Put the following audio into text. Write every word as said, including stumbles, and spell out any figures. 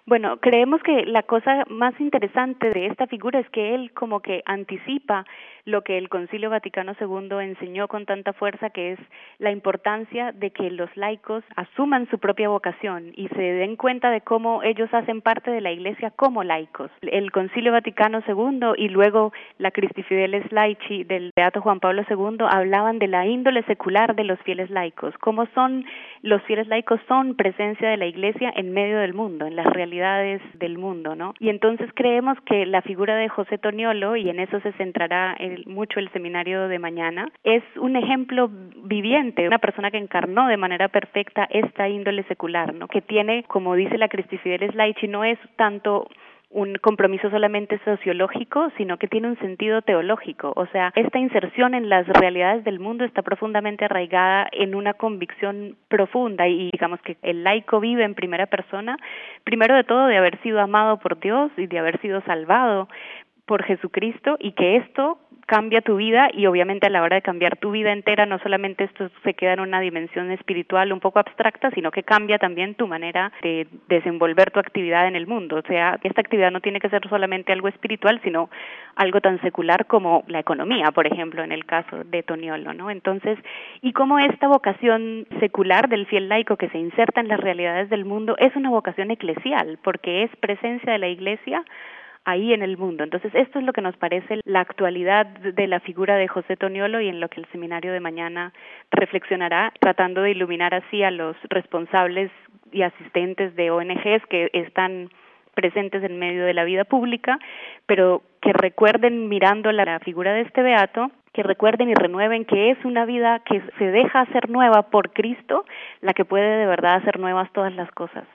Bueno, creemos que la cosa más interesante de esta figura es que él como que anticipa lo que el Concilio Vaticano segundo enseñó con tanta fuerza, que es la importancia de que los laicos asuman su propia vocación y se den cuenta de cómo ellos hacen parte de la Iglesia como laicos. El Concilio Vaticano segundo y luego la Christi Fideles Laici del Beato Juan Pablo segundo hablaban de la índole secular de los fieles laicos, cómo son los fieles laicos son presencia de la Iglesia en medio del mundo, en las realidades del mundo, ¿no? Y entonces creemos que la figura de José Toniolo, y en eso se centrará el, mucho el seminario de mañana, es un ejemplo viviente, una persona que encarnó de manera perfecta esta índole secular, ¿no? Que tiene, como dice la Christi Fideles Laici, no es tanto un compromiso solamente sociológico, sino que tiene un sentido teológico. O sea, esta inserción en las realidades del mundo está profundamente arraigada en una convicción profunda, y digamos que el laico vive en primera persona, primero de todo de haber sido amado por Dios y de haber sido salvado por Jesucristo, y que esto cambia tu vida, y obviamente a la hora de cambiar tu vida entera, no solamente esto se queda en una dimensión espiritual un poco abstracta, sino que cambia también tu manera de desenvolver tu actividad en el mundo. O sea, esta actividad no tiene que ser solamente algo espiritual, sino algo tan secular como la economía, por ejemplo, en el caso de Toniolo, ¿no? Entonces, y cómo esta vocación secular del fiel laico que se inserta en las realidades del mundo es una vocación eclesial, porque es presencia de la Iglesia ahí en el mundo. Entonces, esto es lo que nos parece la actualidad de la figura de José Toniolo, y en lo que el seminario de mañana reflexionará, tratando de iluminar así a los responsables y asistentes de O N Ges que están presentes en medio de la vida pública, pero que recuerden, mirando la figura de este beato, que recuerden y renueven que es una vida que se deja hacer nueva por Cristo, la que puede de verdad hacer nuevas todas las cosas.